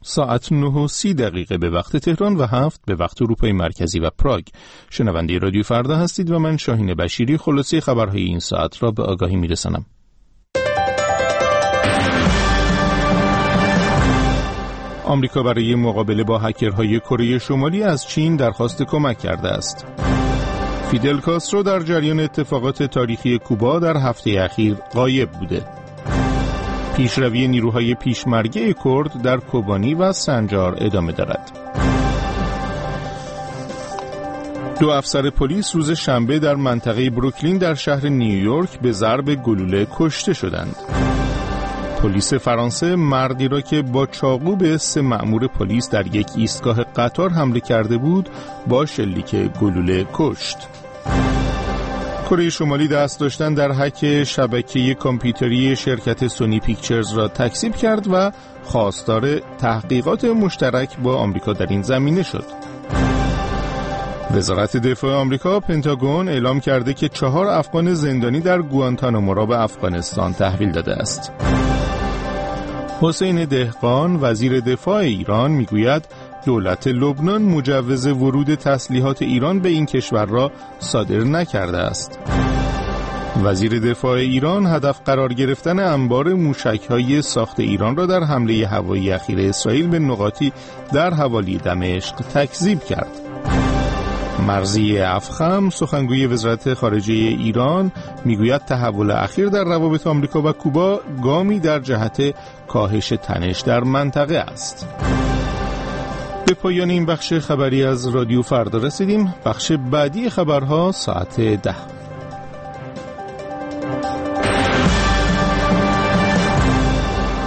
ساعت 9:30 به وقت تهران و 7 به وقت اروپای مرکزی و پراگ. شنونده رادیو فردا هستید و من شاهین بشیری خلاصه خبرهای این ساعت را به آگاهی میرسانم. آمریکا برای مقابله با هکرهای کره شمالی از چین درخواست کمک کرده است. فیدل کاسترو در جریان اتفاقات تاریخی کوبا در هفته اخیر غایب بوده. پیشروی نیروهای پیشمرگه کرد در کوبانی و سنجار ادامه دارد. 2 افسر پلیس روز شنبه در منطقه بروکلین در شهر نیویورک به ضرب گلوله کشته شدند. پلیس فرانسه مردی را که با چاقو به 3 مأمور پلیس در یک ایستگاه قطار حمله کرده بود با شلیک گلوله کشت. کره شمالی دست داشتن در هک شبکه کامپیوتری شرکت سونی پیکچرز را تکذیب کرد و خواستار تحقیقات مشترک با آمریکا در این زمینه شد. وزارت دفاع آمریکا پنتاگون اعلام کرده که 4 افغان زندانی در گوانتانامو را به افغانستان تحویل داده است. حسین دهقان وزیر دفاع ایران میگوید دولت لبنان مجوز ورود تسلیحات ایران به این کشور را صادر نکرده است. وزیر دفاع ایران هدف قرار گرفتن انبار موشک‌های ساخت ایران را در حمله هوایی اخیر اسرائیل به نقاطی در حوالی دمشق تکذیب کرد. مرضی افخم سخنگوی وزارت خارجه ایران میگوید تحول اخیر در روابط آمریکا و کوبا گامی در جهت کاهش تنش در منطقه است. به پایان این بخش خبری از رادیو فردا رسیدیم. بخش بعدی خبرها ساعت 10.